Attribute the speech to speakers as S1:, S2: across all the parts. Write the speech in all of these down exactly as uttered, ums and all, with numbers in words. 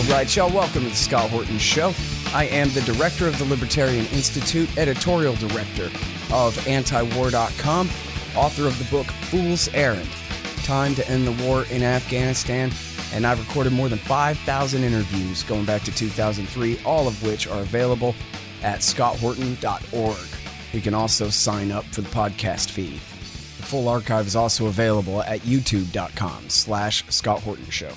S1: All right, y'all, welcome to the Scott Horton Show. I am the director of the Libertarian Institute, editorial director of anti war dot com, author of the book Fool's Errand, Time to End the War in Afghanistan, and I've recorded more than five thousand interviews going back to two thousand three, all of which are available at scott horton dot org. You can also sign up for the podcast feed. The full archive is also available at youtube.com slash Scott Horton Show.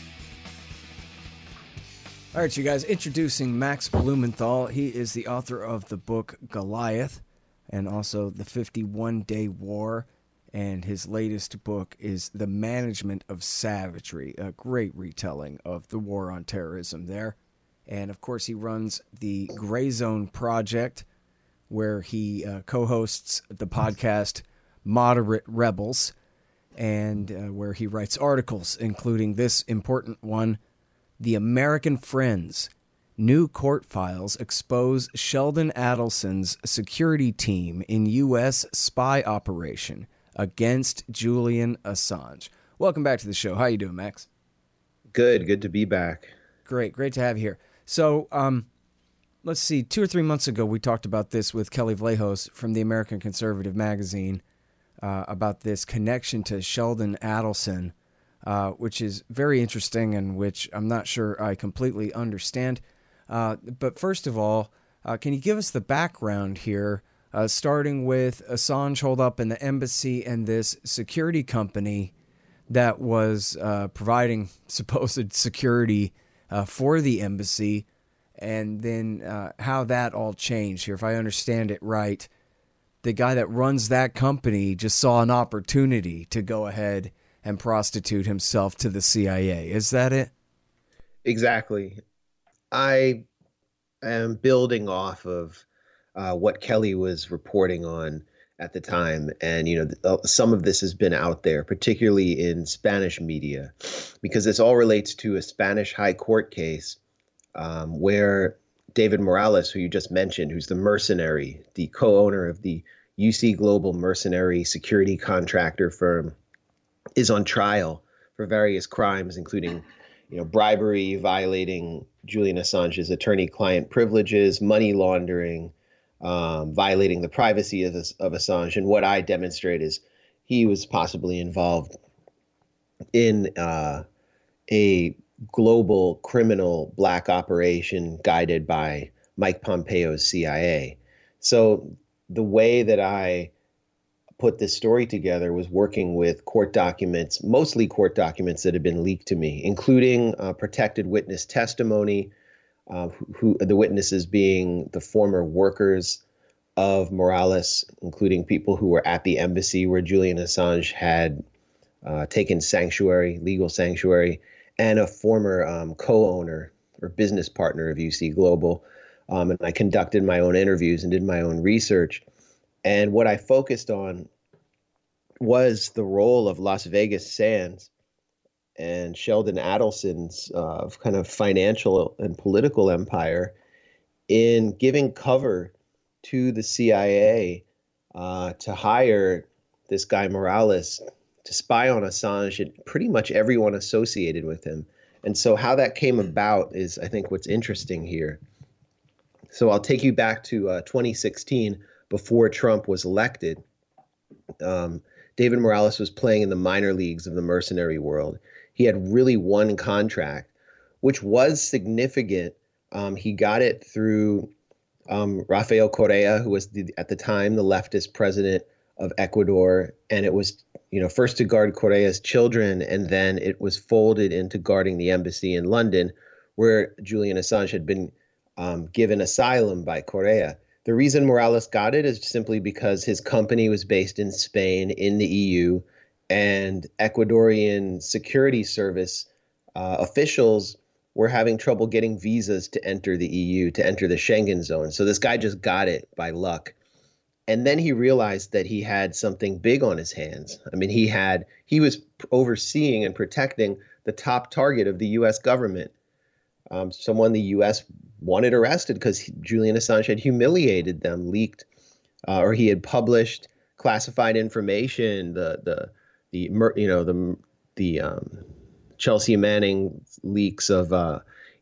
S1: All right, you guys, introducing Max Blumenthal. He is the author of the book Goliath and also The fifty-one day War. And his latest book is The Management of Savagery, a great retelling of the war on terrorism there. And, of course, he runs the Gray Zone Project, where he uh, co-hosts the podcast Moderate Rebels, and uh, where he writes articles, including this important one, The American Friends. New court files expose Sheldon Adelson's security team in U S spy operation against Julian Assange. Welcome back to the show. How you doing, Max?
S2: Good. Good to be back.
S1: Great. Great to have you here. So, um, let's see. Two or three months ago, we talked about this with Kelly Vlahos from the American Conservative magazine uh, about this connection to Sheldon Adelson, uh, which is very interesting and which I'm not sure I completely understand. Uh, but first of all, uh, can you give us the background here, uh, starting with Assange holed up in the embassy and this security company that was uh, providing supposed security uh, for the embassy, and then uh, how that all changed here. If I understand it right, the guy that runs that company just saw an opportunity to go ahead and prostitute himself to the C I A. Is that it?
S2: Exactly. I am building off of uh, what Kelly was reporting on at the time. And, you know, some of this has been out there, particularly in Spanish media, because this all relates to a Spanish high court case um, where David Morales, who you just mentioned, who's the mercenary, the co-owner of the U C Global mercenary security contractor firm, is on trial for various crimes, including, you know, bribery, violating Julian Assange's attorney-client privileges, money laundering, um, violating the privacy of, of Assange. And what I demonstrate is he was possibly involved in uh, a global criminal black operation guided by Mike Pompeo's C I A. So the way that I put this story together was working with court documents, mostly court documents that had been leaked to me, including uh, protected witness testimony, uh, who, who the witnesses being the former workers of Morales, including people who were at the embassy where Julian Assange had uh, taken sanctuary, legal sanctuary, and a former um, co-owner or business partner of U C Global. Um, and I conducted my own interviews and did my own research. And what I focused on was the role of Las Vegas Sands and Sheldon Adelson's uh, kind of financial and political empire in giving cover to the C I A uh, to hire this guy Morales to spy on Assange and pretty much everyone associated with him. And so how that came about is, I think, what's interesting here. So I'll take you back to uh, twenty sixteen, before Trump was elected. Um, David Morales was playing in the minor leagues of the mercenary world. He had really one contract, which was significant. Um, he got it through um, Rafael Correa, who was the, at the time the leftist president of Ecuador. And it was, you know, first to guard Correa's children, and then it was folded into guarding the embassy in London, where Julian Assange had been um, given asylum by Correa. The reason Morales got it is simply because his company was based in Spain, in the E U, and Ecuadorian security service uh, officials were having trouble getting visas to enter the E U, to enter the Schengen zone. So this guy just got it by luck. And then he realized that he had something big on his hands. I mean, he had he was overseeing and protecting the top target of the U S government, um, someone the U S wanted arrested because Julian Assange had humiliated them, leaked, uh, or he had published classified information. The the the you know the the um, Chelsea Manning leaks of uh,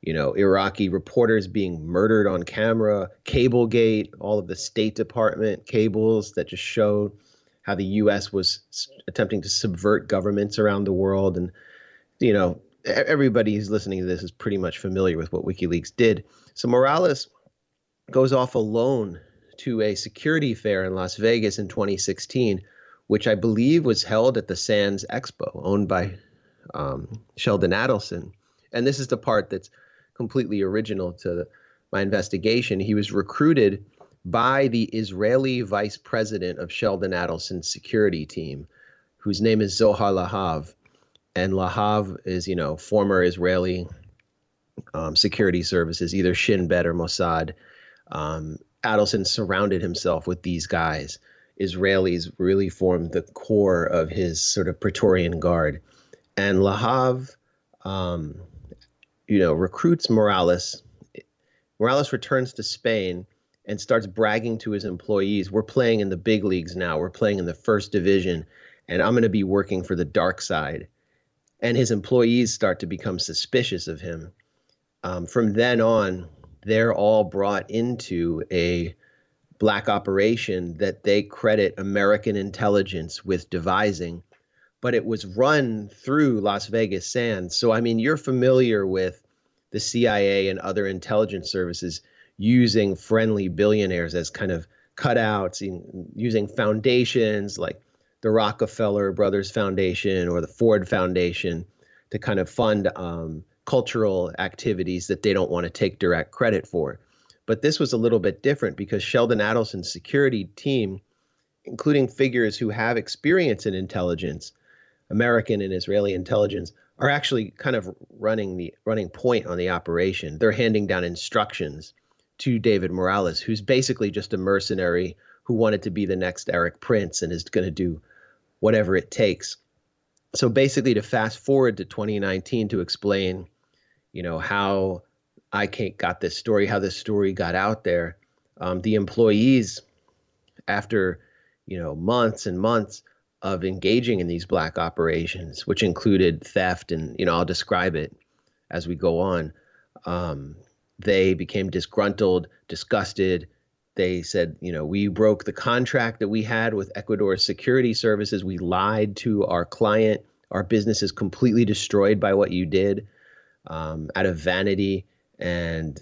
S2: you know, Iraqi reporters being murdered on camera, Cablegate, all of the State Department cables that just showed how the U S was attempting to subvert governments around the world. And, you know, everybody who's listening to this is pretty much familiar with what WikiLeaks did. So Morales goes off alone to a security fair in Las Vegas in twenty sixteen, which I believe was held at the Sands Expo, owned by um, Sheldon Adelson. And this is the part that's completely original to my investigation. He was recruited by the Israeli vice president of Sheldon Adelson's security team, whose name is Zohar Lahav. And Lahav is, you know, former Israeli um, security services, either Shin Bet or Mossad. Um, Adelson surrounded himself with these guys. Israelis really formed the core of his sort of Praetorian Guard. And Lahav, um, you know, recruits Morales. Morales returns to Spain and starts bragging to his employees, we're playing in the big leagues now. We're playing in the first division, and I'm going to be working for the dark side. And his employees start to become suspicious of him. Um, from then on, they're all brought into a black operation that they credit American intelligence with devising, but it was run through Las Vegas Sands. So, I mean, you're familiar with the C I A and other intelligence services using friendly billionaires as kind of cutouts, using foundations like the Rockefeller Brothers Foundation or the Ford Foundation to kind of fund um, cultural activities that they don't want to take direct credit for. But this was a little bit different because Sheldon Adelson's security team, including figures who have experience in intelligence, American and Israeli intelligence, are actually kind of running the running point on the operation. They're handing down instructions to David Morales, who's basically just a mercenary who wanted to be the next Eric Prince and is going to do whatever it takes. So basically, to fast forward to twenty nineteen to explain, you know, how I got this story, how this story got out there. Um, the employees, after, you know, months and months of engaging in these black operations, which included theft, and, you know, I'll describe it as we go on. Um, they became disgruntled, disgusted. They said, you know, we broke the contract that we had with Ecuador's security services. We lied to our client. Our business is completely destroyed by what you did, um, out of vanity. And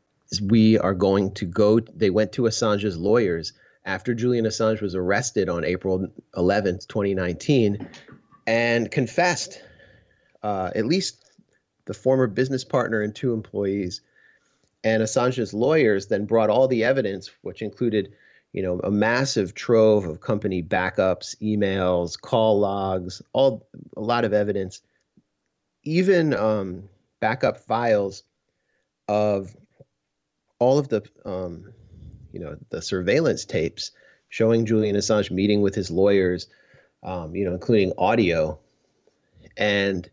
S2: we are going to go. They went to Assange's lawyers after Julian Assange was arrested on April eleventh, twenty nineteen, and confessed, uh, at least the former business partner and two employees. And Assange's lawyers then brought all the evidence, which included, you know, a massive trove of company backups, emails, call logs, all a lot of evidence, even um, backup files of all of the, um, you know, the surveillance tapes showing Julian Assange meeting with his lawyers, um, you know, including audio. And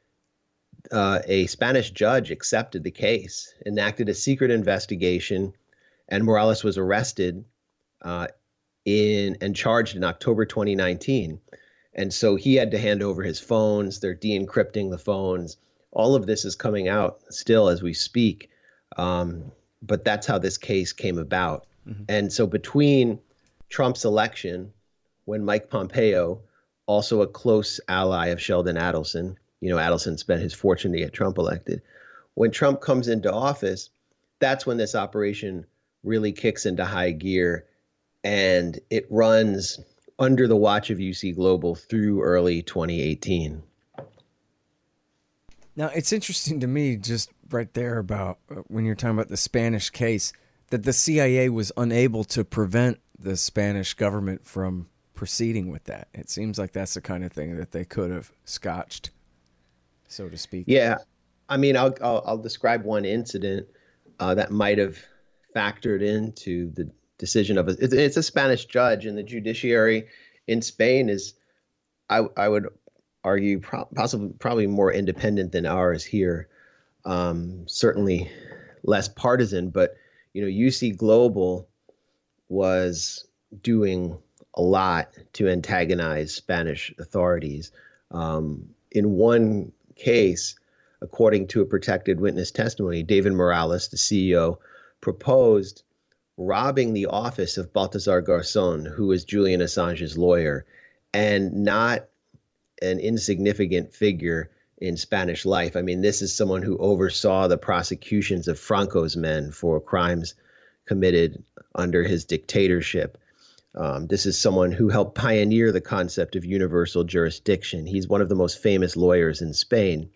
S2: uh, a Spanish judge accepted the case, enacted a secret investigation, and Morales was arrested uh, in and charged in October twenty nineteen. And so he had to hand over his phones. They're de-encrypting the phones. All of this is coming out still as we speak. Um, but that's how this case came about. Mm-hmm. And so between Trump's election, when Mike Pompeo, also a close ally of Sheldon Adelson, you know, Adelson spent his fortune to get Trump elected. When Trump comes into office, that's when this operation really kicks into high gear, and it runs under the watch of U C Global through early twenty eighteen.
S1: Now, it's interesting to me just right there about uh, when you're talking about the Spanish case, that the C I A was unable to prevent the Spanish government from proceeding with that. It seems like that's the kind of thing that they could have scotched, so to speak.
S2: Yeah. I mean, I'll, I'll, I'll describe one incident uh, that might have factored into the decision of a, it's, it's a Spanish judge, and the judiciary in Spain is, I, I would argue, pro- possibly probably more independent than ours here. Um, certainly less partisan, but, you know, U C Global was doing a lot to antagonize Spanish authorities. Um, in one case, according to a protected witness testimony, David Morales, the C E O, proposed robbing the office of Baltasar Garzón, who was Julian Assange's lawyer, and not an insignificant figure in Spanish life. I mean, this is someone who oversaw the prosecutions of Franco's men for crimes committed under his dictatorship. Um, this is someone who helped pioneer the concept of universal jurisdiction. He's one of the most famous lawyers in Spain.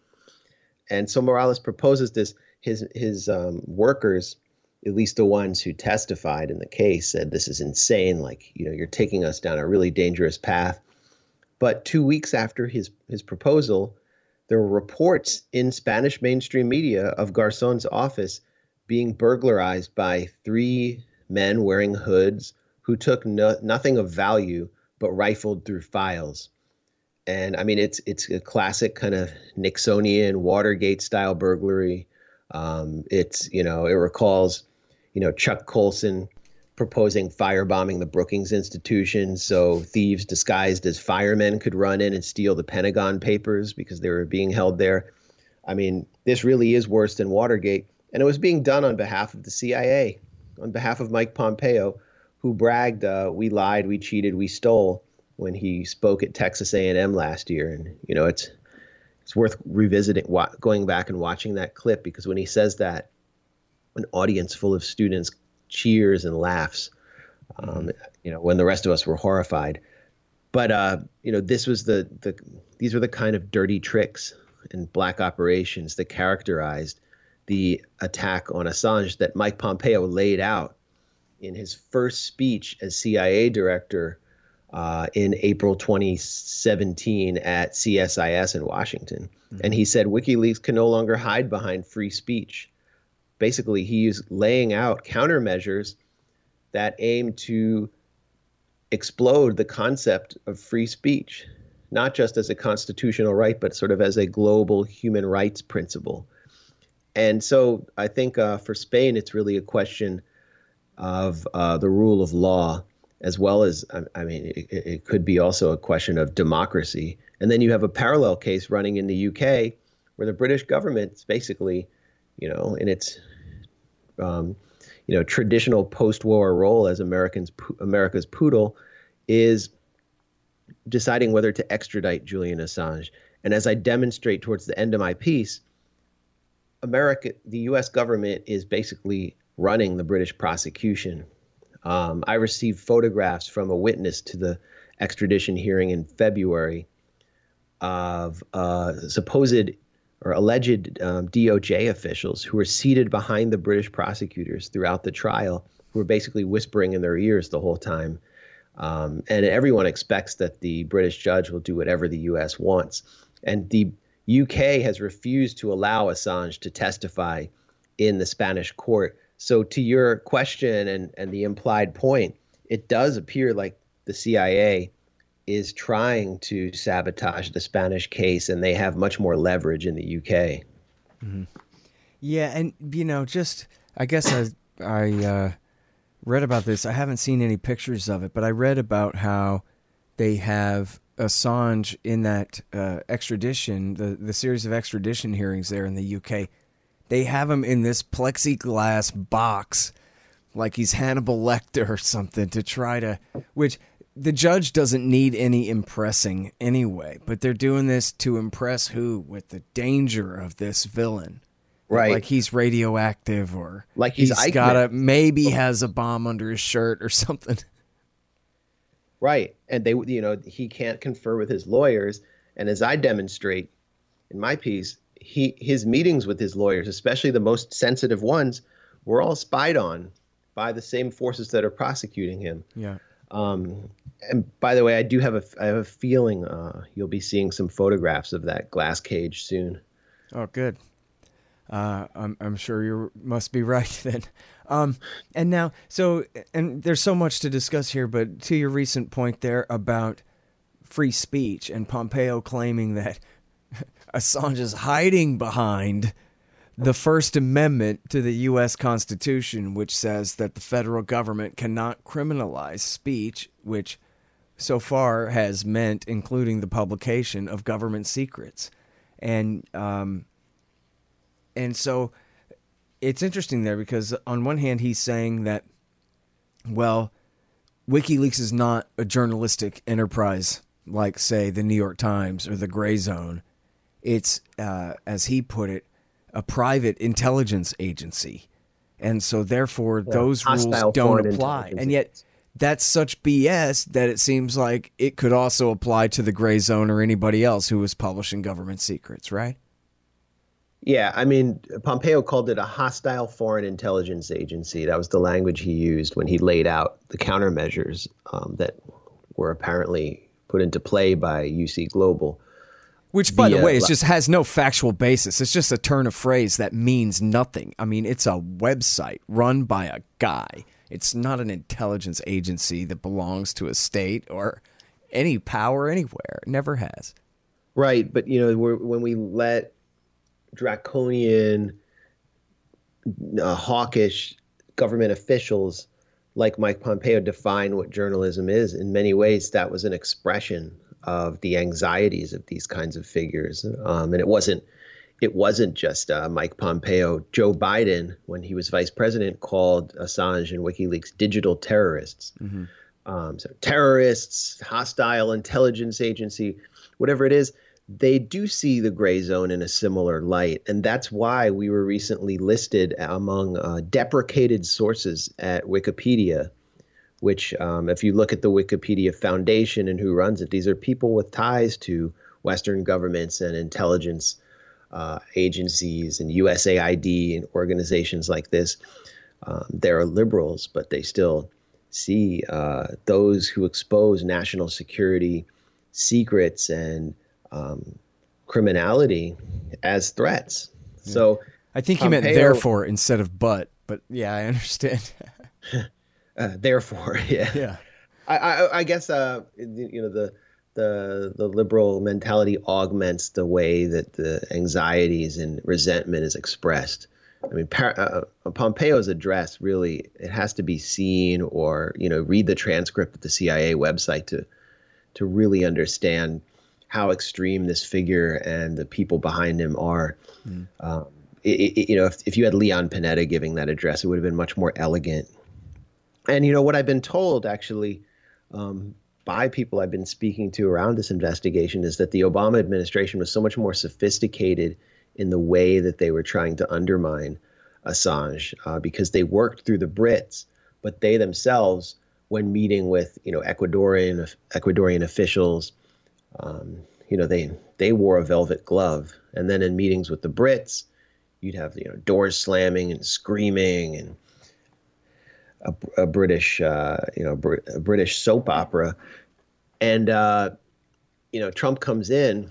S2: And so Morales proposes this. His his um, workers, at least the ones who testified in the case, said this is insane. Like, you know, you're taking us down a really dangerous path. But two weeks after his his proposal, there were reports in Spanish mainstream media of Garzón's office being burglarized by three men wearing hoods who took no, nothing of value but rifled through files. And I mean, it's it's a classic kind of Nixonian Watergate style burglary. Um, it's, you know, it recalls, you know, Chuck Colson proposing firebombing the Brookings Institution so thieves disguised as firemen could run in and steal the Pentagon Papers because they were being held there. I mean, this really is worse than Watergate. And it was being done on behalf of the C I A, on behalf of Mike Pompeo, who bragged, uh, we lied, we cheated, we stole, when he spoke at Texas A and M last year. And, you know, it's it's worth revisiting, wa- going back and watching that clip, because when he says that, an audience full of students cheers and laughs, um, you know, when the rest of us were horrified. But, uh, you know, this was the, the these were the kind of dirty tricks and black operations that characterized the attack on Assange that Mike Pompeo laid out in his first speech as C I A director uh, in April twenty seventeen at C S I S in Washington. Mm-hmm. And he said WikiLeaks can no longer hide behind free speech. Basically, he is laying out countermeasures that aim to explode the concept of free speech, not just as a constitutional right, but sort of as a global human rights principle. And so I think uh, for Spain, it's really a question of uh, the rule of law, as well as, I, I mean, it, it could be also a question of democracy. And then you have a parallel case running in the U K where the British government's basically, you know, in its, um, you know, traditional post-war role as Americans, America's poodle, is deciding whether to extradite Julian Assange. And as I demonstrate towards the end of my piece, America, the U S government is basically running the British prosecution. Um, I received photographs from a witness to the extradition hearing in February of uh, supposed or alleged um, D O J officials who were seated behind the British prosecutors throughout the trial, who were basically whispering in their ears the whole time. Um, and everyone expects that the British judge will do whatever the U S wants. And the U K has refused to allow Assange to testify in the Spanish court. So to your question and, and the implied point, it does appear like the C I A is trying to sabotage the Spanish case, and they have much more leverage in the U K.
S1: Mm-hmm. Yeah, and, you know, just, I guess I, I uh, read about this. I haven't seen any pictures of it, but I read about how they have Assange in that uh, extradition, the, the series of extradition hearings there in the U K. They have him in this plexiglass box like he's Hannibal Lecter or something to try to, which the judge doesn't need any impressing anyway, but they're doing this to impress who? With the danger of this villain.
S2: Right.
S1: Like he's radioactive, or
S2: like he's,
S1: he's got a, maybe has a bomb under his shirt or something.
S2: Right. And they, you know, he can't confer with his lawyers. And as I demonstrate in my piece, he, his meetings with his lawyers, especially the most sensitive ones, were all spied on by the same forces that are prosecuting him.
S1: Yeah.
S2: Um, and by the way, I do have a, I have a feeling uh, you'll be seeing some photographs of that glass cage soon.
S1: Oh, good. Uh, I'm, I'm sure you must be right then. Um, and now, so, and there's so much to discuss here, but to your recent point there about free speech and Pompeo claiming that Assange is hiding behind the First Amendment to the U S Constitution, which says that the federal government cannot criminalize speech, which so far has meant including the publication of government secrets. And, um, And so it's interesting there because on one hand, he's saying that, well, WikiLeaks is not a journalistic enterprise like, say, the New York Times or the Gray Zone. It's, uh, as he put it, a private intelligence agency. And so, therefore, yeah, those rules don't apply. And yet, that's such B S that it seems like it could also apply to the Gray Zone or anybody else who was publishing government secrets, right?
S2: Yeah, I mean, Pompeo called it a hostile foreign intelligence agency. That was the language he used when he laid out the countermeasures um, that were apparently put into play by U C Global.
S1: Which, by the way, it just has no factual basis. It's just a turn of phrase that means nothing. I mean, it's a website run by a guy. It's not an intelligence agency that belongs to a state or any power anywhere. It never has.
S2: Right, but, you know, we're, when we let draconian, uh, hawkish government officials like Mike Pompeo define what journalism is, in many ways that was an expression of the anxieties of these kinds of figures. Um, and it wasn't it wasn't just uh, Mike Pompeo. Joe Biden, when he was vice president, called Assange and WikiLeaks digital terrorists. Mm-hmm. Um, so terrorists, hostile intelligence agency, whatever it is, they do see the Gray Zone in a similar light. And that's why we were recently listed among uh, deprecated sources at Wikipedia, which um, if you look at the Wikipedia Foundation and who runs it, these are people with ties to Western governments and intelligence uh, agencies and U S A I D and organizations like this. Um, they're liberals, but they still see uh, those who expose national security secrets and um, criminality as threats. Yeah. So
S1: I think Pompeo, you meant therefore instead of but, but yeah, I understand.
S2: uh, therefore, yeah,
S1: yeah.
S2: I, I, I guess uh, you know the the the liberal mentality augments the way that the anxieties and resentment is expressed. I mean, uh, Pompeo's address really, it has to be seen or, you know, read the transcript of the C I A website to to really understand how extreme this figure and the people behind him are. Mm. Um, it, it, you know, if, if you had Leon Panetta giving that address, it would have been much more elegant. And, you know, what I've been told actually um, by people I've been speaking to around this investigation is that the Obama administration was so much more sophisticated in the way that they were trying to undermine Assange uh, because they worked through the Brits, but they themselves, when meeting with, you know, Ecuadorian Ecuadorian officials, um, you know, they they wore a velvet glove. And then in meetings with the Brits, you'd have, you know, doors slamming and screaming and a, a British, uh, you know, Br- a British soap opera. And, uh, you know, Trump comes in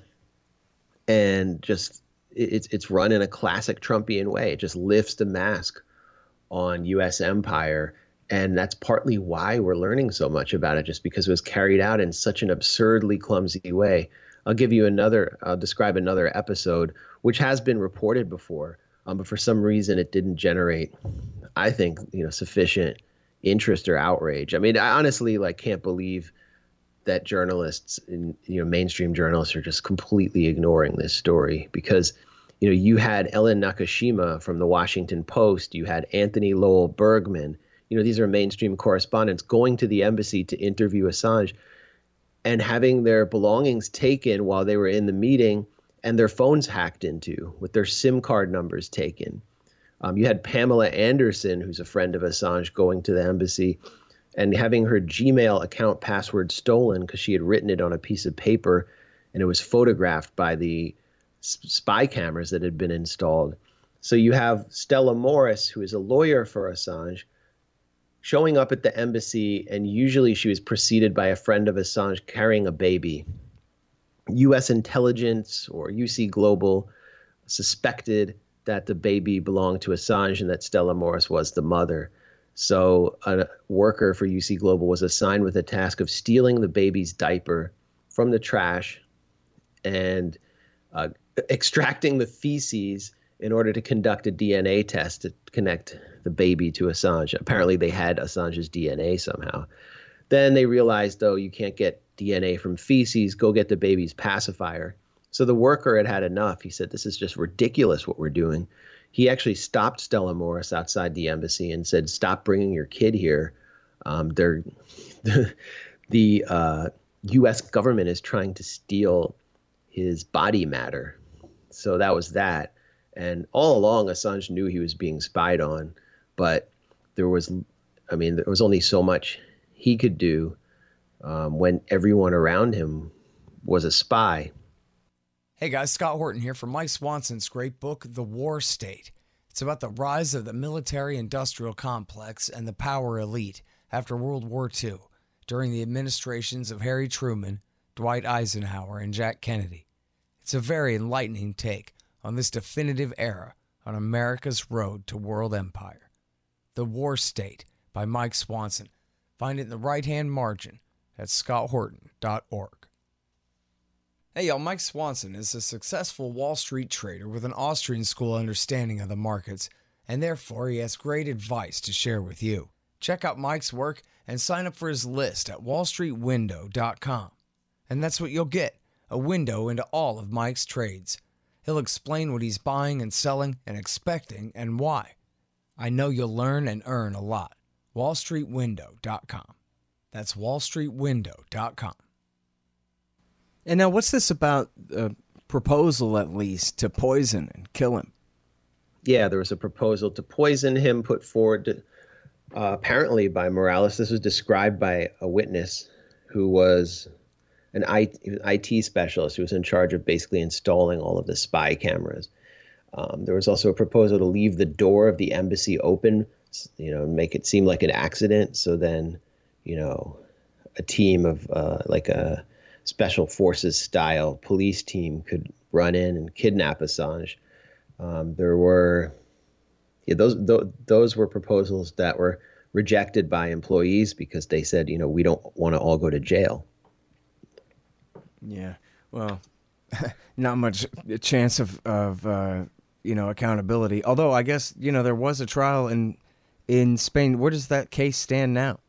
S2: and just it's it's run in a classic Trumpian way. It just lifts the mask on U S empire. And that's partly why we're learning so much about it, just because it was carried out in such an absurdly clumsy way. I'll give you another, I'll describe another episode, which has been reported before, um, but for some reason it didn't generate, I think, you know, sufficient interest or outrage. I mean, I honestly like can't believe that journalists, in, you know, mainstream journalists are just completely ignoring this story because, you know, you had Ellen Nakashima from the Washington Post, you had Anthony Lowell Bergman. You know, these are mainstream correspondents going to the embassy to interview Assange and having their belongings taken while they were in the meeting and their phones hacked into with their SIM card numbers taken. Um, you had Pamela Anderson, who's a friend of Assange, going to the embassy and having her Gmail account password stolen because she had written it on a piece of paper and it was photographed by the spy cameras that had been installed. So you have Stella Morris, who is a lawyer for Assange, showing up at the embassy, and usually she was preceded by a friend of Assange carrying a baby. U S intelligence or U C Global suspected that the baby belonged to Assange and that Stella Morris was the mother. So a worker for U C Global was assigned with the task of stealing the baby's diaper from the trash and uh, extracting the feces in order to conduct a D N A test to connect the baby to Assange. Apparently they had Assange's D N A somehow. Then they realized, though, you can't get D N A from feces, go get the baby's pacifier. So the worker had had enough. He said, this is just ridiculous what we're doing. he actually stopped Stella Morris outside the embassy and said, "Stop bringing your kid here. Um, they're the, the uh, U S government is trying to steal his body matter." So that was that. And all along, Assange knew he was being spied on, but there was, I mean, there was only so much he could do um, when everyone around him was a spy.
S1: Hey guys, Scott Horton here from Mike Swanson's great book, The War State. It's about the rise of the military-industrial complex and the power elite after World War Two, during the administrations of Harry Truman, Dwight Eisenhower, and Jack Kennedy. It's a very enlightening take on this definitive era on America's road to world empire. The War State by Mike Swanson. Find it in the right-hand margin at scott horton dot org. Hey y'all, Mike Swanson is a successful Wall Street trader with an Austrian school understanding of the markets, and therefore he has great advice to share with you. Check out Mike's work and sign up for his list at wall street window dot com. And that's what you'll get, a window into all of Mike's trades. He'll explain what he's buying and selling and expecting and why. I know you'll learn and earn a lot. wall street window dot com. That's wall street window dot com. And now what's this about a proposal, at least, to poison and kill him?
S2: Yeah, there was a proposal to poison him put forward to, uh, apparently by Morales. This was described by a witness who was an I T specialist who was in charge of basically installing all of the spy cameras. Um, there was also a proposal to leave the door of the embassy open, you know, make it seem like an accident. So then, you know, a team of uh, like a special forces style police team could run in and kidnap Assange. Um, there were, yeah, those, th- those were proposals that were rejected by employees because they said, you know, we don't want to all go to jail.
S1: Yeah, well, not much chance of, of uh, you know, accountability. Although I guess, you know, there was a trial in in Spain. Where does that case stand now?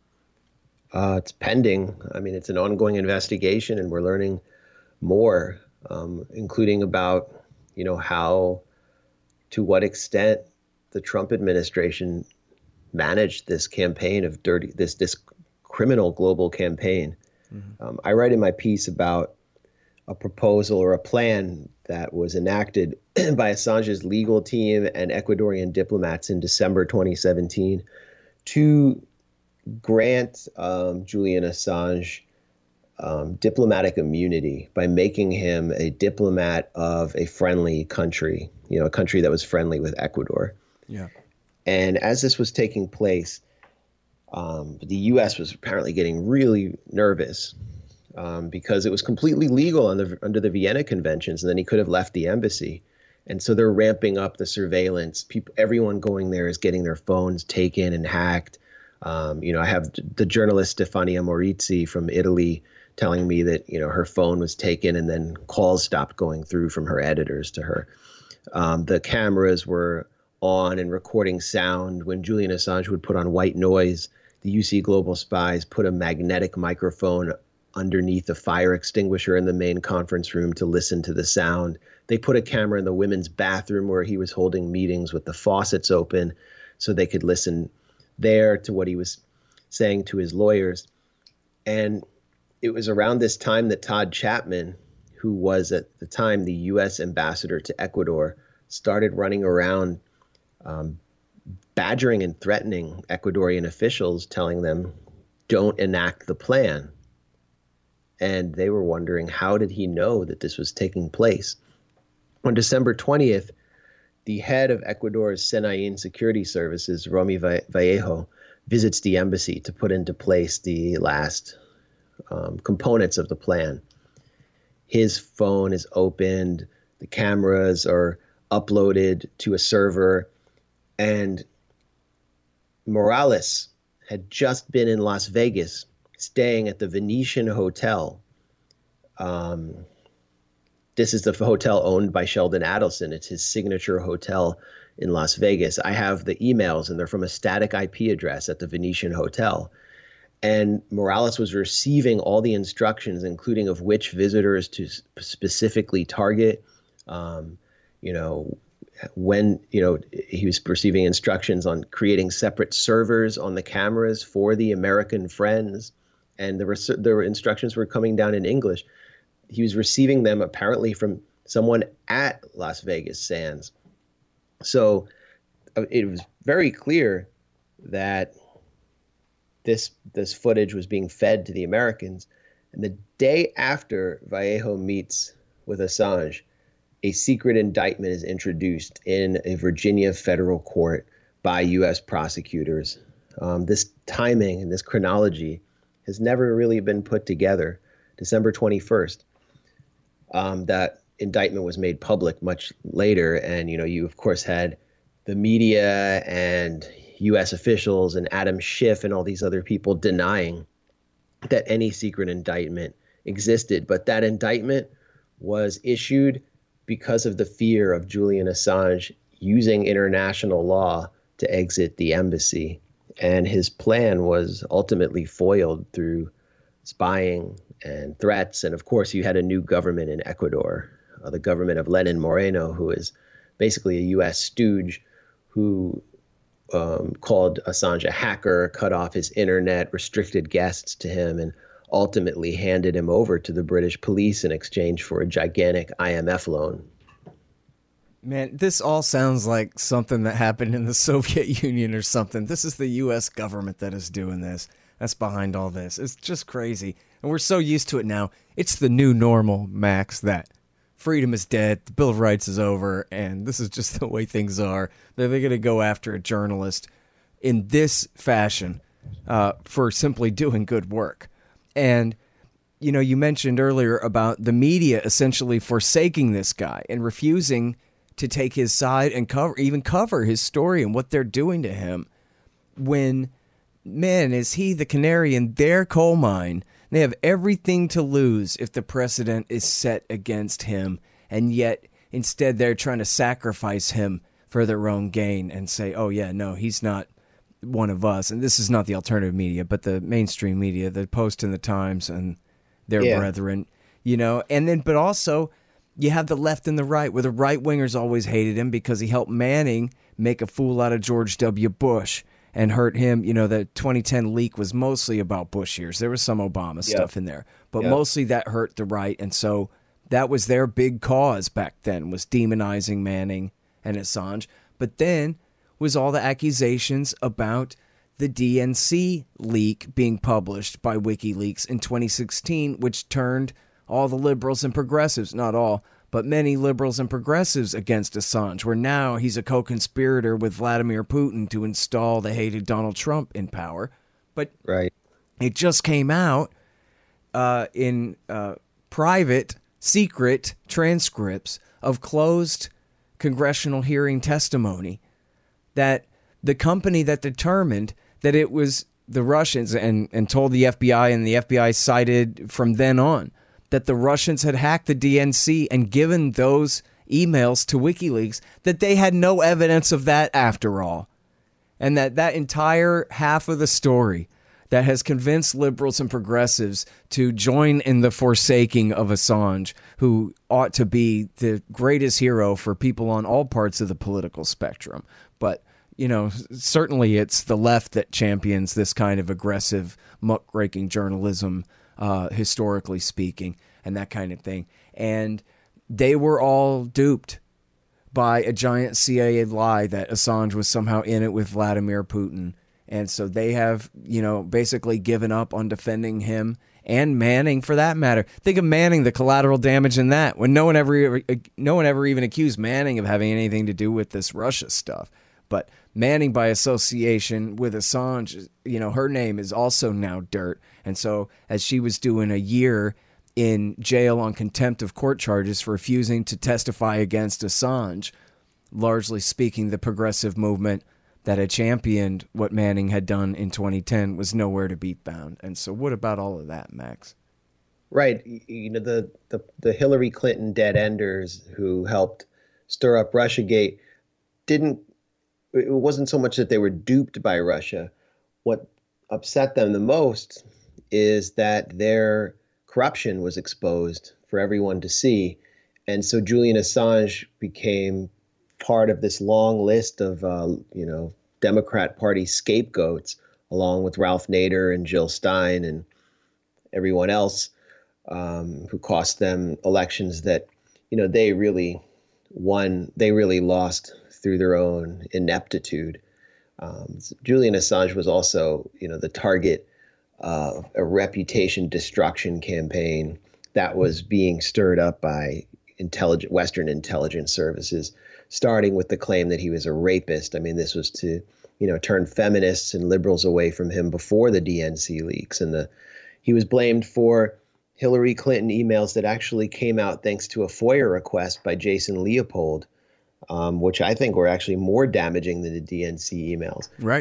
S2: Uh, it's pending. I mean, it's an ongoing investigation, and we're learning more, um, including about, you know, how, to what extent the Trump administration managed this campaign of dirty, this this criminal global campaign. Mm-hmm. Um, I write in my piece about a proposal or a plan that was enacted by Assange's legal team and Ecuadorian diplomats in December twenty seventeen to grant um, Julian Assange um, diplomatic immunity by making him a diplomat of a friendly country, you know, a country that was friendly with Ecuador.
S1: Yeah.
S2: And as this was taking place, um, the U S was apparently getting really nervous um, because it was completely legal under, under the Vienna Conventions, and then he could have left the embassy. And so they're ramping up the surveillance. People, everyone going there is getting their phones taken and hacked. Um, you know, I have the journalist Stefania Morizzi from Italy telling me that, you know, her phone was taken and then calls stopped going through from her editors to her. Um, the cameras were on and recording sound. When Julian Assange would put on white noise, the U C Global spies put a magnetic microphone underneath a fire extinguisher in the main conference room to listen to the sound. They put a camera in the women's bathroom where he was holding meetings with the faucets open so they could listen there to what he was saying to his lawyers. And it was around this time that Todd Chapman, who was at the time the U S ambassador to Ecuador, started running around um, badgering and threatening Ecuadorian officials, telling them, don't enact the plan. And they were wondering, how did he know that this was taking place? On December twentieth, the head of Ecuador's Senain Security Services, Romy Vallejo, visits the embassy to put into place the last um, components of the plan. His phone is opened, the cameras are uploaded to a server, and Morales had just been in Las Vegas staying at the Venetian Hotel. Um, This is the hotel owned by Sheldon Adelson. It's his signature hotel in Las Vegas. I have the emails, and they're from a static I P address at the Venetian Hotel. And Morales was receiving all the instructions, including of which visitors to specifically target, um, you know, when, you know, he was receiving instructions on creating separate servers on the cameras for the American friends, and there were there were instructions were coming down in English. He was receiving them apparently from someone at Las Vegas Sands. So uh, it was very clear that this this footage was being fed to the Americans. And the day after Vallejo meets with Assange, a secret indictment is introduced in a Virginia federal court by U S prosecutors. Um, this timing and this chronology has never really been put together. December twenty-first, um, that indictment was made public much later. And, you know, you, of course, had the media and U S officials and Adam Schiff and all these other people denying that any secret indictment existed. But that indictment was issued because of the fear of Julian Assange using international law to exit the embassy. And his plan was ultimately foiled through spying and threats. And of course, you had a new government in Ecuador, uh, the government of Lenin Moreno, who is basically a U S stooge who um, called Assange a hacker, cut off his internet, restricted guests to him, and ultimately handed him over to the British police in exchange for a gigantic I M F loan.
S1: Man, this all sounds like something that happened in the Soviet Union or something. This is the U S government that is doing this. That's behind all this. It's just crazy. And we're so used to it now. It's the new normal, Max, that freedom is dead, the Bill of Rights is over, and this is just the way things are. They're going to go after a journalist in this fashion uh, for simply doing good work. And, you know, you mentioned earlier about the media essentially forsaking this guy and refusing to take his side and cover, even cover his story and what they're doing to him. When, man, is he the canary in their coal mine? They have everything to lose if the precedent is set against him, and yet instead they're trying to sacrifice him for their own gain and say, oh, yeah, no, he's not one of us. And this is not the alternative media, but the mainstream media, the Post and the Times and their yeah. brethren, you know. And then, but also you have the left and the right, where the right-wingers always hated him because he helped Manning make a fool out of George W. Bush and hurt him. You know, the twenty ten leak was mostly about Bush years. There was some Obama yep. stuff in there, but yep. mostly that hurt the right. And so that was their big cause back then, was demonizing Manning and Assange. But then was all the accusations about the D N C leak being published by WikiLeaks in twenty sixteen, which turned all the liberals and progressives, not all, but many liberals and progressives against Assange, where now he's a co-conspirator with Vladimir Putin to install the hated Donald Trump in power. But
S2: right.
S1: it just came out uh, in uh, private, secret transcripts of closed congressional hearing testimony that the company that determined that it was the Russians and, and told the F B I, and the F B I cited from then on, that the Russians had hacked the D N C and given those emails to WikiLeaks, that they had no evidence of that after all. And that that entire half of the story that has convinced liberals and progressives to join in the forsaking of Assange, who ought to be the greatest hero for people on all parts of the political spectrum. But, you know, certainly it's the left that champions this kind of aggressive, muckraking journalism, Uh, historically speaking, and that kind of thing. And they were all duped by a giant C I A lie that Assange was somehow in it with Vladimir Putin. And so they have, you know, basically given up on defending him and Manning, for that matter. Think of Manning, the collateral damage in that, when no one ever, no one ever even accused Manning of having anything to do with this Russia stuff. But Manning, by association with Assange, you know, her name is also now dirt. And so as she was doing a year in jail on contempt of court charges for refusing to testify against Assange, largely speaking, the progressive movement that had championed what Manning had done in twenty ten was nowhere to be found. And so what about all of that, Max?
S2: Right. You know, the, the, the Hillary Clinton dead enders who helped stir up Russiagate didn't, it wasn't so much that they were duped by Russia. What upset them the most is that their corruption was exposed for everyone to see. And so Julian Assange became part of this long list of, uh, you know, Democrat Party scapegoats, along with Ralph Nader and Jill Stein and everyone else, um, who cost them elections that, you know, they really won, they really lost through their own ineptitude. Um, Julian Assange was also, you know, the target of a reputation destruction campaign that was being stirred up by intelligent Western intelligence services, starting with the claim that he was a rapist. I mean, this was to, you know, turn feminists and liberals away from him before the D N C leaks. And the he was blamed for Hillary Clinton emails that actually came out thanks to a FOIA request by Jason Leopold, um, which I think were actually more damaging than the D N C emails.
S1: Right.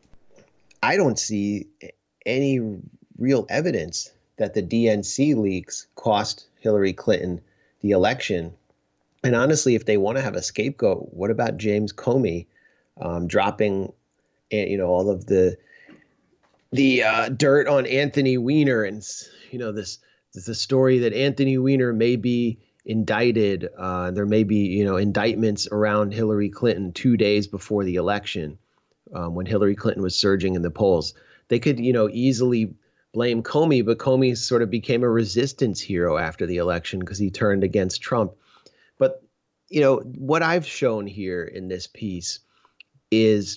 S2: I don't see any real evidence that the D N C leaks cost Hillary Clinton the election. And honestly, if they want to have a scapegoat, what about James Comey um, dropping, you know, all of the the uh, dirt on Anthony Weiner, and you know this, this the story that Anthony Weiner may be indicted. Uh, there may be, you know, indictments around Hillary Clinton two days before the election, um, when Hillary Clinton was surging in the polls. They could, you know, easily blame Comey, but Comey sort of became a resistance hero after the election because he turned against Trump. But, you know, what I've shown here in this piece is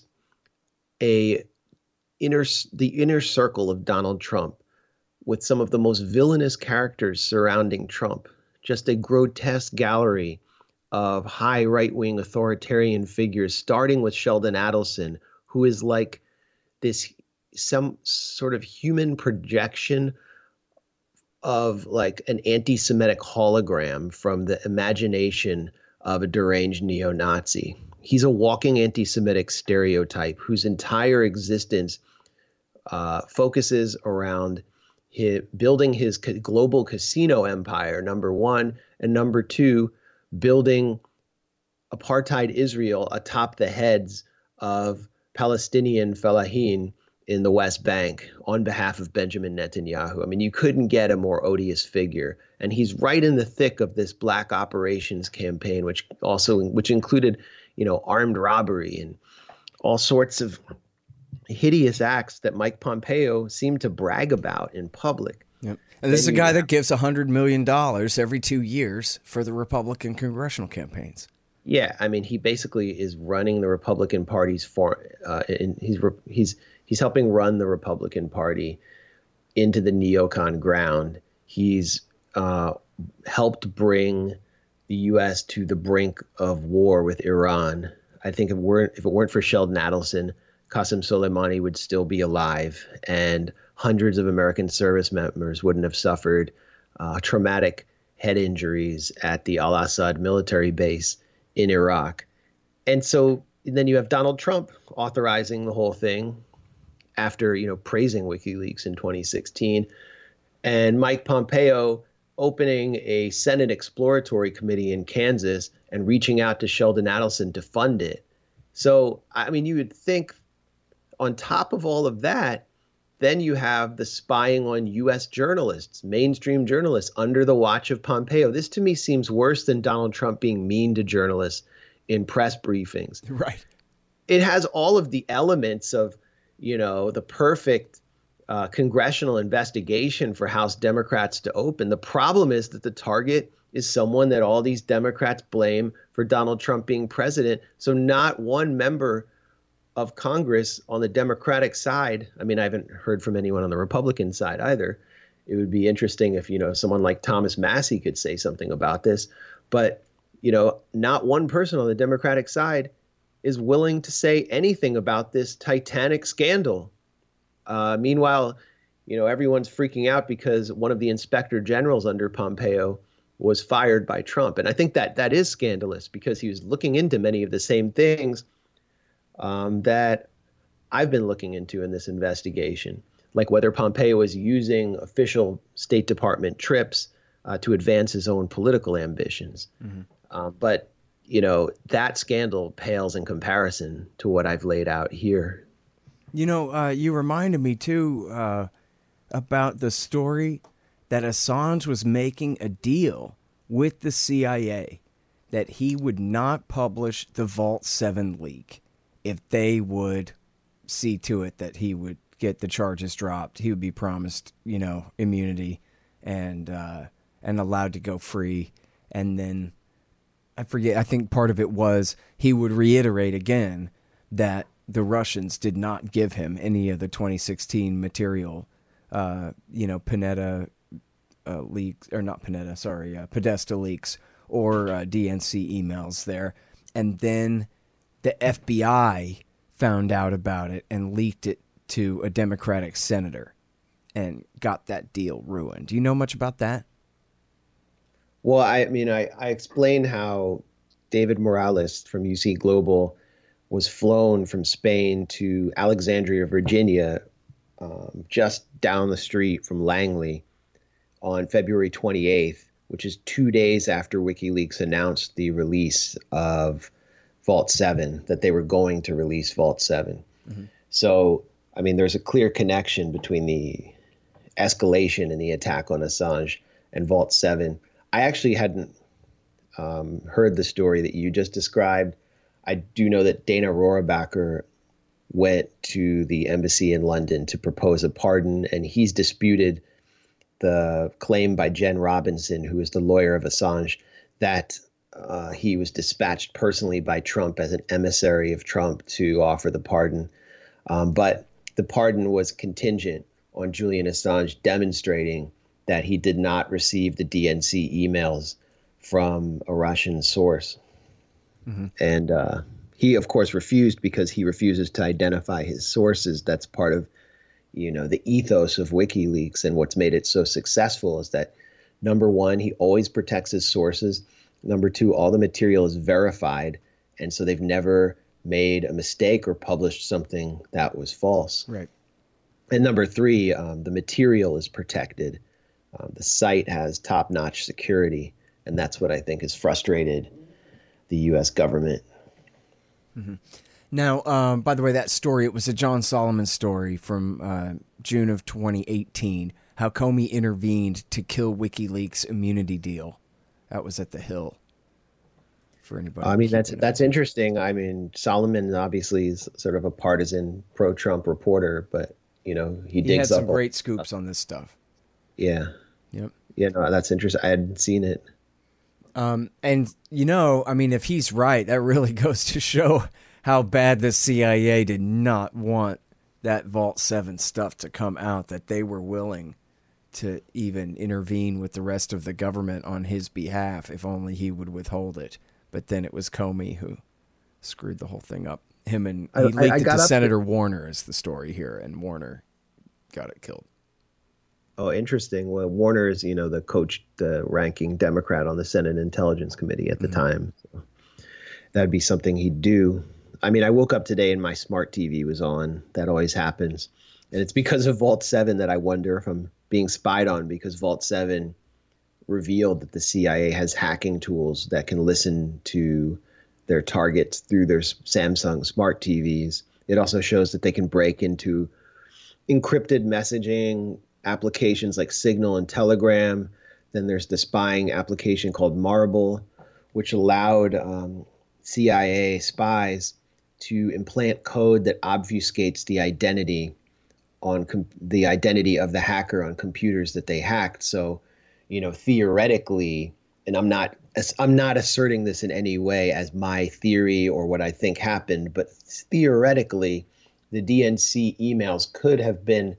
S2: a inner the inner circle of Donald Trump with some of the most villainous characters surrounding Trump. Just a grotesque gallery of high right-wing authoritarian figures, starting with Sheldon Adelson, who is like this some sort of human projection of like an anti-Semitic hologram from the imagination of a deranged neo-Nazi. He's a walking anti-Semitic stereotype whose entire existence uh, focuses around his, building his ca- global casino empire, number one, and number two, building apartheid Israel atop the heads of Palestinian fellahin in the West Bank on behalf of Benjamin Netanyahu. I mean, you couldn't get a more odious figure. And he's right in the thick of this black operations campaign, which also, which included, you know, armed robbery and all sorts of hideous acts that Mike Pompeo seemed to brag about in public.
S1: Yep. And this is a guy that gives one hundred million dollars every two years for the Republican congressional campaigns.
S2: Yeah, I mean, he basically is running the Republican Party's for, uh, and he's he's he's helping run the Republican Party into the neocon ground. He's uh, helped bring the U S to the brink of war with Iran. I think if, weren't, if it weren't for Sheldon Adelson, Qasem Soleimani would still be alive, and hundreds of American service members wouldn't have suffered uh, traumatic head injuries at the Al-Assad military base in Iraq. And so then you have Donald Trump authorizing the whole thing after, you know, praising WikiLeaks in twenty sixteen, and Mike Pompeo opening a Senate exploratory committee in Kansas and reaching out to Sheldon Adelson to fund it. So, I mean, you would think on top of all of that, then you have the spying on U S journalists, mainstream journalists, under the watch of Pompeo. This to me seems worse than Donald Trump being mean to journalists in press briefings.
S1: Right.
S2: It has all of the elements of, you know, the perfect uh, congressional investigation for House Democrats to open. The problem is that the target is someone that all these Democrats blame for Donald Trump being president. So not one member of Congress on the Democratic side. I mean, I haven't heard from anyone on the Republican side either. It would be interesting if, you know, someone like Thomas Massie could say something about this. But, you know, not one person on the Democratic side is willing to say anything about this titanic scandal. Uh, meanwhile, you know, everyone's freaking out because one of the inspector generals under Pompeo was fired by Trump. And I think that that is scandalous because he was looking into many of the same things Um, that I've been looking into in this investigation, like whether Pompeo was using official State Department trips uh, to advance his own political ambitions. Mm-hmm. Uh, but, you know, that scandal pales in comparison to what I've laid out here.
S1: You know, uh, you reminded me, too, uh, about the story that Assange was making a deal with the C I A that he would not publish the Vault seven leak if they would see to it that he would get the charges dropped. He would be promised, you know, immunity and uh, and allowed to go free. And then I forget, I think part of it was he would reiterate again that the Russians did not give him any of the twenty sixteen material, uh, you know, Panetta uh, leaks, or not Panetta, sorry, uh, Podesta leaks or uh, D N C emails there. And then the F B I found out about it and leaked it to a Democratic senator and got that deal ruined. Do you know much about that?
S2: Well, I mean, I, I explained how David Morales from U C Global was flown from Spain to Alexandria, Virginia, um, just down the street from Langley on February twenty-eighth, which is two days after WikiLeaks announced the release of Vault seven, that they were going to release Vault seven. Mm-hmm. So, I mean, there's a clear connection between the escalation in the attack on Assange and Vault seven. I actually hadn't um, heard the story that you just described. I do know that Dana Rohrabacher went to the embassy in London to propose a pardon, and he's disputed the claim by Jen Robinson, who is the lawyer of Assange, that uh, he was dispatched personally by Trump as an emissary of Trump to offer the pardon. Um, but the pardon was contingent on Julian Assange demonstrating that he did not receive the D N C emails from a Russian source. Mm-hmm. And uh, he, of course, refused because he refuses to identify his sources. That's part of, you know, the ethos of WikiLeaks, and what's made it so successful is that, number one, he always protects his sources. Number two, all the material is verified, and so they've never made a mistake or published something that was false.
S1: Right.
S2: And number three, um, the material is protected. Um, the site has top-notch security, and that's what I think has frustrated the U S government.
S1: Mm-hmm. Now, um, by the way, that story, it was a John Solomon story from uh, June of twenty eighteen, how Comey intervened to kill WikiLeaks' immunity deal. That was at the Hill. For anybody,
S2: I mean, that's that's interesting. I mean, Solomon obviously is sort of a partisan pro-Trump reporter, but you know, he digs
S1: he had some
S2: up
S1: great scoops on this stuff.
S2: Yeah.
S1: Yep.
S2: Yeah, no, that's interesting. I hadn't seen it.
S1: Um, and you know, I mean, if he's right, that really goes to show how bad the C I A did not want that Vault seven stuff to come out, that they were willing to even intervene with the rest of the government on his behalf if only he would withhold it. But then it was Comey who screwed the whole thing up. Him and he leaked I, I it to Senator to... Warner is the story here, and Warner got it killed.
S2: Oh, interesting. Well, Warner is, you know, the coach, the ranking Democrat on the Senate Intelligence Committee at the mm-hmm. time. So that'd be something he'd do. I mean, I woke up today and my smart T V was on. That always happens. And it's because of Vault seven that I wonder if I'm being spied on, because Vault seven revealed that the C I A has hacking tools that can listen to their targets through their Samsung smart T Vs. It also shows that they can break into encrypted messaging applications like Signal and Telegram. Then there's the spying application called Marble, which allowed um, C I A spies to implant code that obfuscates the identity on com- the identity of the hacker on computers that they hacked. So, you know, theoretically, and I'm not I'm not asserting this in any way as my theory or what I think happened, but theoretically, the D N C emails could have been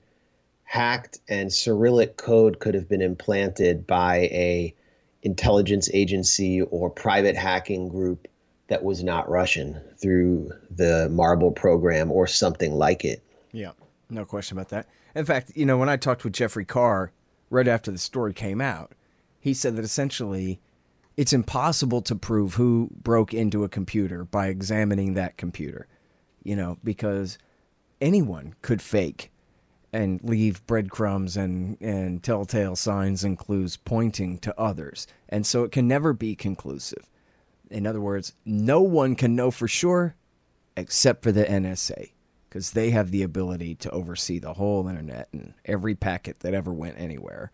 S2: hacked and Cyrillic code could have been implanted by a intelligence agency or private hacking group that was not Russian through the Marble program or something like it.
S1: Yeah, no question about that. In fact, you know, when I talked with Jeffrey Carr right after the story came out, he said that essentially it's impossible to prove who broke into a computer by examining that computer, you know, because anyone could fake and leave breadcrumbs and, and telltale signs and clues pointing to others. And so it can never be conclusive. In other words, no one can know for sure except for the N S A, because they have the ability to oversee the whole internet and every packet that ever went anywhere.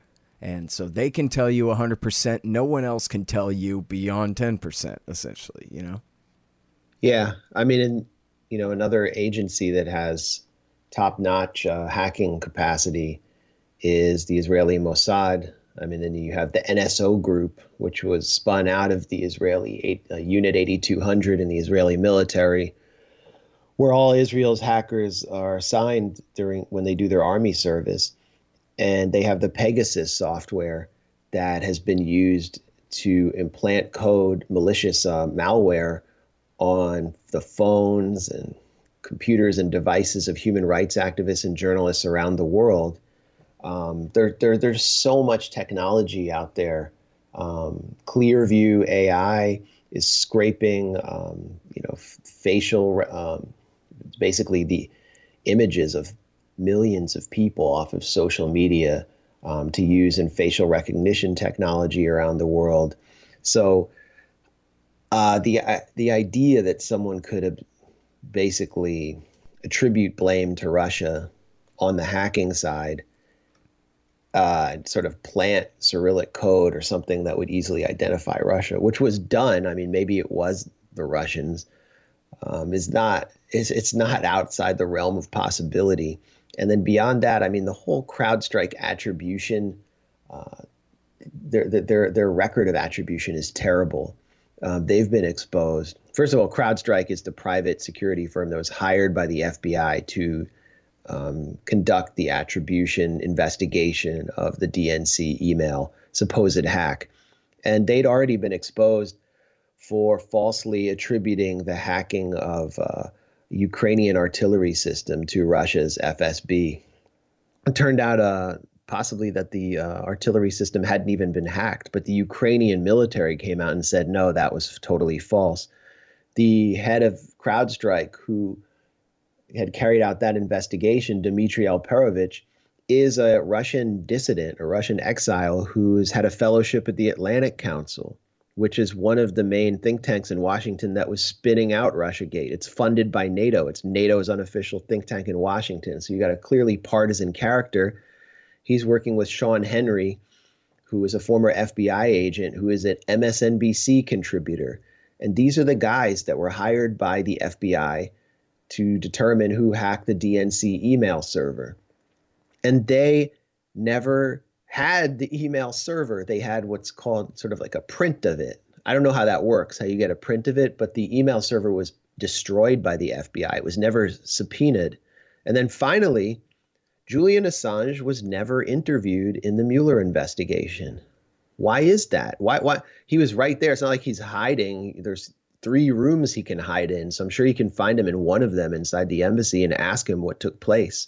S1: And so they can tell you one hundred percent. No one else can tell you beyond ten percent, essentially, you know?
S2: Yeah. I mean, in, you know, another agency that has top-notch uh, hacking capacity is the Israeli Mossad. I mean, then you have the N S O group, which was spun out of the Israeli eight, uh, Unit eighty-two hundred in the Israeli military, where all Israel's hackers are assigned during when they do their army service. And they have the Pegasus software that has been used to implant code malicious uh, malware on the phones and computers and devices of human rights activists and journalists around the world. Um, there, there, there's so much technology out there. Um, Clearview A I is scraping, um, you know, f- facial, um, basically the images of millions of people off of social media um, to use in facial recognition technology around the world. So uh, the uh, the idea that someone could have basically attribute blame to Russia on the hacking side, uh, sort of plant Cyrillic code or something that would easily identify Russia, which was done. I mean, maybe it was the Russians. Um, is not is it's not outside the realm of possibility. And then beyond that, I mean, the whole CrowdStrike attribution, uh, their, their, their record of attribution is terrible. Um, they've been exposed. First of all, CrowdStrike is the private security firm that was hired by the F B I to um, conduct the attribution investigation of the D N C email supposed hack. And they'd already been exposed for falsely attributing the hacking of uh, Ukrainian artillery system to Russia's F S B. It turned out uh, possibly that the uh, artillery system hadn't even been hacked, but the Ukrainian military came out and said, no, that was totally false. The head of CrowdStrike, who had carried out that investigation, Dmitry Alperovich, is a Russian dissident, a Russian exile who's had a fellowship at the Atlantic Council, which is one of the main think tanks in Washington that was spinning out Russiagate. It's funded by NATO. It's NATO's unofficial think tank in Washington. So you got a clearly partisan character. He's working with Sean Henry, who is a former F B I agent, who is an M S N B C contributor. And these are the guys that were hired by the F B I to determine who hacked the D N C email server. And they never had the email server. They had what's called sort of like a print of it. I don't know how that works, how you get a print of it, but the email server was destroyed by the F B I. It was never subpoenaed. And then finally, Julian Assange was never interviewed in the Mueller investigation. Why is that? Why? Why? He was right there. It's not like he's hiding. There's three rooms he can hide in. So I'm sure you can find him in one of them inside the embassy and ask him what took place.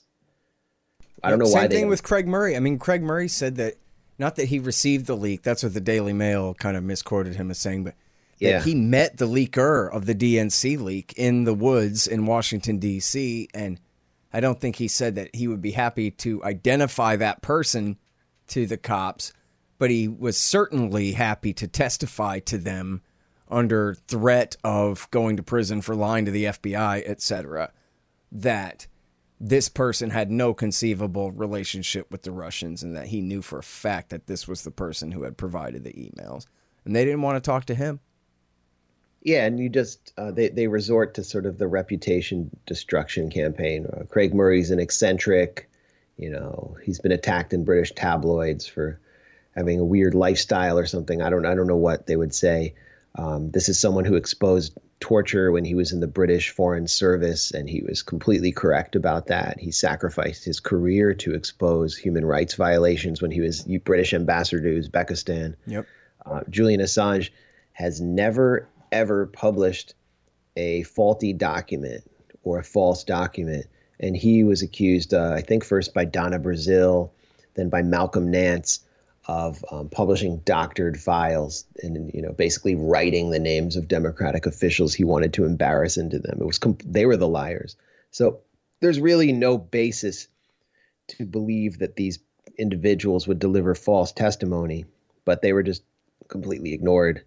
S2: I don't know
S1: Same
S2: why.
S1: Same
S2: they
S1: thing
S2: don't.
S1: with Craig Murray. I mean, Craig Murray said that, not that he received the leak. That's what the Daily Mail kind of misquoted him as saying, but that
S2: Yeah.
S1: he met the leaker of the D N C leak in the woods in Washington, D C, and I don't think he said that he would be happy to identify that person to the cops, but he was certainly happy to testify to them under threat of going to prison for lying to the F B I, et cetera, that this person had no conceivable relationship with the Russians and that he knew for a fact that this was the person who had provided the emails. And they didn't want to talk to him.
S2: Yeah, and you just uh, they they resort to sort of the reputation destruction campaign. Uh, Craig Murray's an eccentric, you know, he's been attacked in British tabloids for having a weird lifestyle or something. I don't I don't know what they would say. Um, this is someone who exposed torture when he was in the British Foreign Service, and he was completely correct about that. He sacrificed his career to expose human rights violations when he was British ambassador to Uzbekistan.
S1: Yep.
S2: Uh, Julian Assange has never ever published a faulty document or a false document. And he was accused, uh, I think first by Donna Brazil, then by Malcolm Nance, of um, publishing doctored files and, you know, basically writing the names of Democratic officials he wanted to embarrass into them. It was comp- they were the liars. So there's really no basis to believe that these individuals would deliver false testimony, but they were just completely ignored.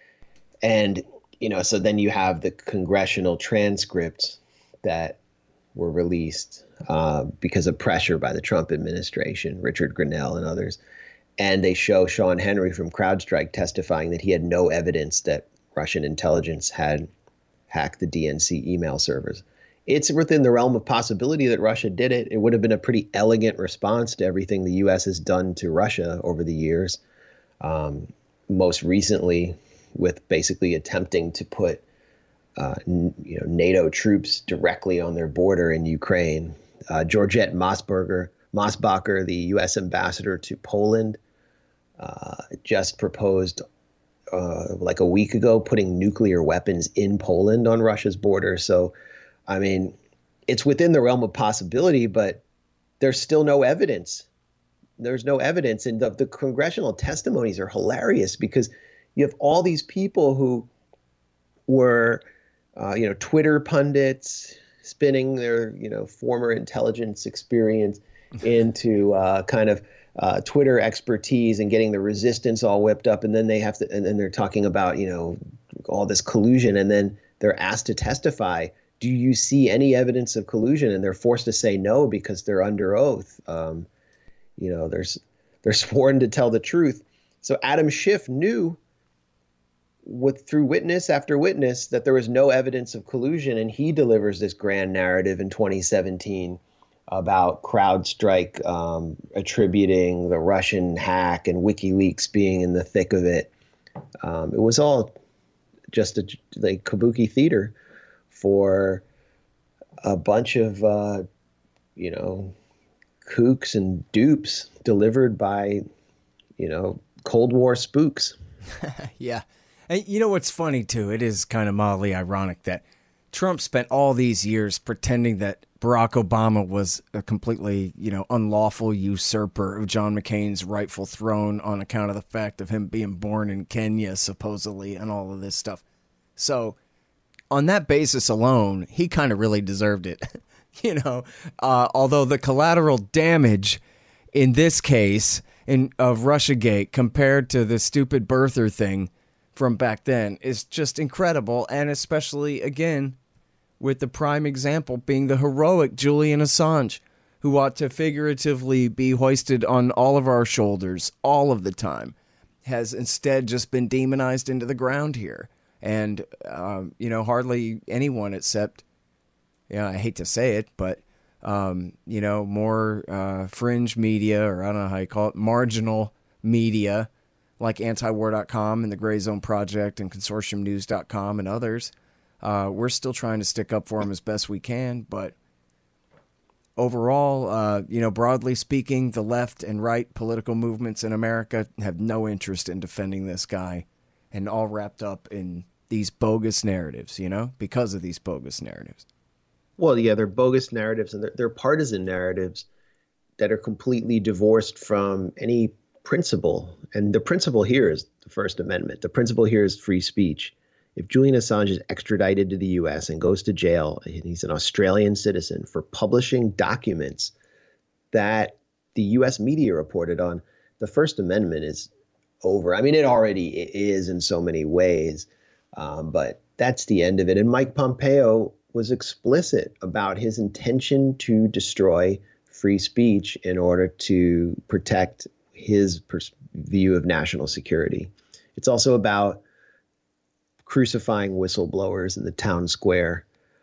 S2: And, you know, so then you have the congressional transcripts that were released uh, because of pressure by the Trump administration, Richard Grenell and others. And they show Sean Henry from CrowdStrike testifying that he had no evidence that Russian intelligence had hacked the D N C email servers. It's within the realm of possibility that Russia did it. It would have been a pretty elegant response to everything the U S has done to Russia over the years. Um, most recently, with basically attempting to put uh, n- you know, NATO troops directly on their border in Ukraine. Uh, Georgette Mossberger, Mossbacher, the U S ambassador to Poland, uh, just proposed uh, like a week ago putting nuclear weapons in Poland on Russia's border. So, I mean, it's within the realm of possibility, but there's still no evidence. There's no evidence. And the, the congressional testimonies are hilarious because you have all these people who were, uh, you know, Twitter pundits spinning their, you know, former intelligence experience into uh, kind of uh, Twitter expertise and getting the resistance all whipped up. And then they have to, and then they're talking about, you know, all this collusion. And then they're asked to testify. Do you see any evidence of collusion? And they're forced to say no because they're under oath. Um, you know, there's they're sworn to tell the truth. So Adam Schiff knew with through witness after witness that there was no evidence of collusion, and he delivers this grand narrative in twenty seventeen about CrowdStrike um, attributing the Russian hack and WikiLeaks being in the thick of it. Um, it was all just a like kabuki theater for a bunch of, uh, you know, kooks and dupes delivered by, you know, Cold War spooks.
S1: Yeah. And you know what's funny, too? It is kind of mildly ironic that Trump spent all these years pretending that Barack Obama was a completely, you know, unlawful usurper of John McCain's rightful throne on account of the fact of him being born in Kenya, supposedly, and all of this stuff. So on that basis alone, he kind of really deserved it, you know, uh, although the collateral damage in this case in of Russiagate compared to the stupid birther thing from back then is just incredible. And especially, again, with the prime example being the heroic Julian Assange, who ought to figuratively be hoisted on all of our shoulders all of the time, has instead just been demonized into the ground here. And, um, you know, hardly anyone except, yeah, I hate to say it, but, um, you know, more uh, fringe media, or I don't know how you call it, marginal media, like antiwar dot com and the Gray Zone Project and consortium news dot com and others. Uh, we're still trying to stick up for them as best we can, but overall, uh, you know, broadly speaking, the left and right political movements in America have no interest in defending this guy, and all wrapped up in these bogus narratives, you know, because of these bogus narratives.
S2: Well, yeah, they're bogus narratives, and they're, they're partisan narratives that are completely divorced from any principle. And the principle here is the First Amendment. The principle here is free speech. If Julian Assange is extradited to the U S and goes to jail, and he's an Australian citizen for publishing documents that the U S media reported on, the First Amendment is over. I mean, it already is in so many ways, um, but that's the end of it. And Mike Pompeo was explicit about his intention to destroy free speech in order to protect his pers- view of national security. It's also about crucifying whistleblowers in the town square.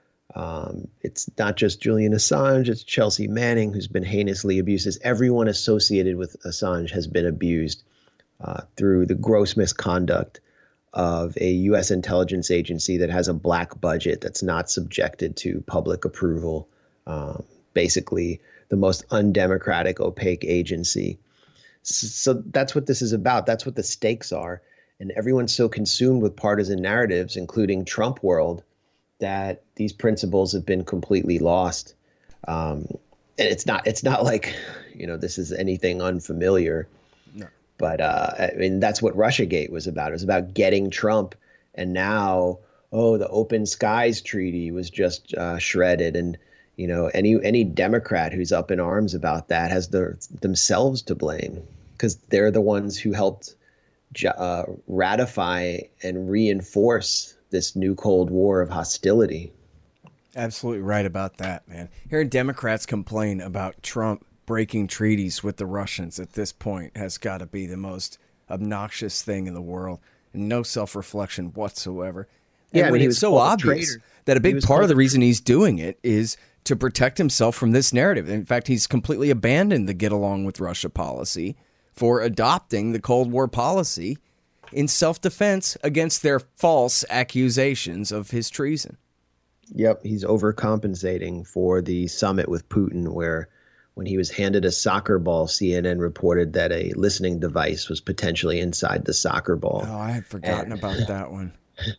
S2: Um, it's not just Julian Assange, it's Chelsea Manning, who's been heinously abused. As everyone associated with Assange has been abused uh, through the gross misconduct of a U S intelligence agency that has a black budget that's not subjected to public approval. Um, basically, the most undemocratic, opaque agency. So that's what this is about. That's what the stakes are. And everyone's so consumed with partisan narratives, including Trump world, that these principles have been completely lost. Um, and it's not it's not like, you know, this is anything unfamiliar. No. But uh, I mean, that's what Russiagate was about. It was about getting Trump. And now, oh, the Open Skies Treaty was just uh, shredded. And, you know, any any Democrat who's up in arms about that has the, themselves to blame, because they're the ones who helped Uh, ratify and reinforce this new Cold War of hostility.
S1: Absolutely right about that, man. Hearing Democrats complain about Trump breaking treaties with the Russians at this point has got to be the most obnoxious thing in the world. No self-reflection whatsoever. And
S2: Yeah, I mean,
S1: when
S2: he
S1: it's
S2: was
S1: so
S2: called a
S1: obvious
S2: traitor.
S1: that a
S2: He
S1: big
S2: was
S1: part of
S2: called
S1: the
S2: a
S1: reason he's doing it is to protect himself from this narrative. In fact, he's completely abandoned the get along with Russia policy for adopting the Cold War policy in self-defense against their false accusations of his treason.
S2: Yep, he's overcompensating for the summit with Putin, where when he was handed a soccer ball, C N N reported that a listening device was potentially inside the soccer ball.
S1: Oh, I had forgotten
S2: And
S1: about that one.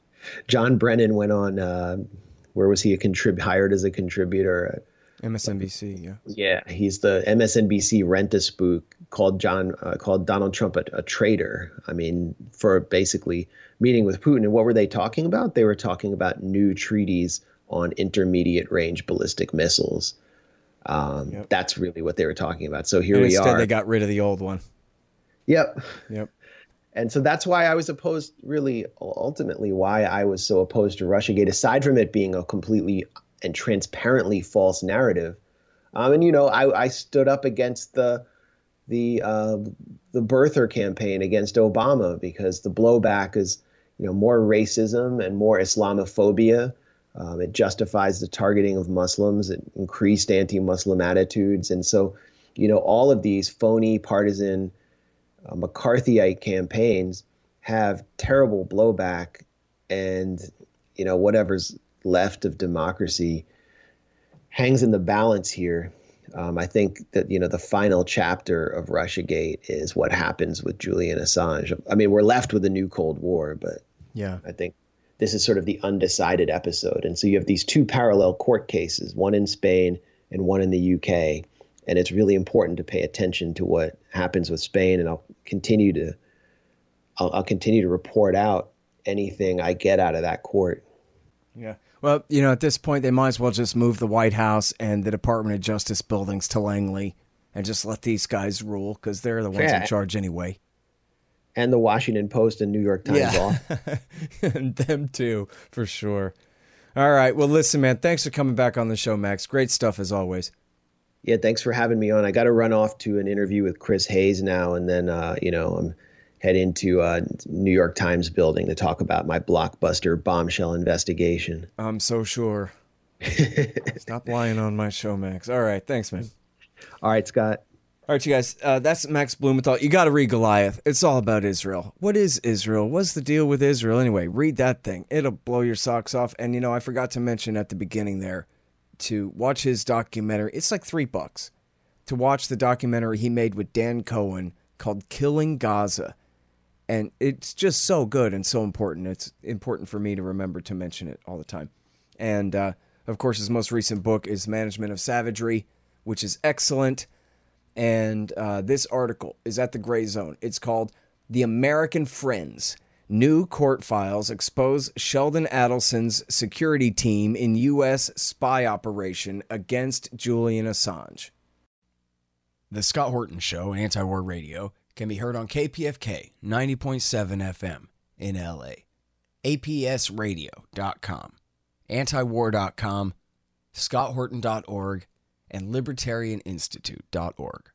S2: John Brennan went on, uh, where was he a contrib- hired as a contributor?
S1: M S N B C, yeah.
S2: Yeah, he's the M S N B C rent-a-spook, called John uh, called Donald Trump a, a traitor. I mean, for basically meeting with Putin. And what were they talking about? They were talking about new treaties on intermediate range ballistic missiles. Um,
S1: Yep.
S2: That's really what they were talking about. So here
S1: And
S2: we
S1: instead
S2: are.
S1: they got rid of the old one.
S2: Yep.
S1: Yep.
S2: And so that's why I was opposed, really, ultimately, why I was so opposed to Russiagate, aside from it being a completely and transparently false narrative. Um, and, you know, I, I stood up against the the uh, the birther campaign against Obama, because the blowback is, you know, more racism and more Islamophobia. Um, it justifies the targeting of Muslims. It increased anti-Muslim attitudes. And so, you know, all of these phony partisan uh, McCarthyite campaigns have terrible blowback, and, you know, whatever's left of democracy hangs in the balance here. Um, I think that, you know, the final chapter of Russiagate is what happens with Julian Assange. I mean, we're left with a new Cold War, but
S1: Yeah.
S2: I think this is sort of the undecided episode. And so you have these two parallel court cases, one in Spain and one in the U K. And it's really important to pay attention to what happens with Spain. And I'll continue to, I'll, I'll continue to report out anything I get out of that court.
S1: Yeah. Well, you know, at this point, they might as well just move the White House and the Department of Justice buildings to Langley and just let these guys rule, because they're the ones
S2: Yeah.
S1: in charge anyway.
S2: And the Washington Post and New York Times
S1: Yeah.
S2: off.
S1: And them too, for sure. All right. Well, listen, man, thanks for coming back on the show, Max. Great stuff as always.
S2: Yeah, thanks for having me on. I got to run off to an interview with Chris Hayes now, and then, uh, you know, I'm head into uh, New York Times building to talk about my blockbuster bombshell investigation.
S1: I'm so sure. Stop lying on my show, Max. All right. Thanks, man.
S2: All right, Scott.
S1: All right, you guys, uh, that's Max Blumenthal. You got to read Goliath. It's all about Israel. What is Israel? What's the deal with Israel? Anyway, read that thing. It'll blow your socks off. And, you know, I forgot to mention at the beginning there to watch his documentary. It's like three bucks to watch the documentary he made with Dan Cohen called Killing Gaza. And it's just so good and so important. It's important for me to remember to mention it all the time. And, uh, of course, his most recent book is Management of Savagery, which is excellent. And uh, this article is at the Gray Zone. It's called The American Friends. New court files expose Sheldon Adelson's security team in U S spy operation against Julian Assange. The Scott Horton Show, Anti-War Radio, can be heard on K P F K ninety point seven F M in L A, A P S radio dot com, antiwar dot com, scott horton dot org, and libertarian institute dot org.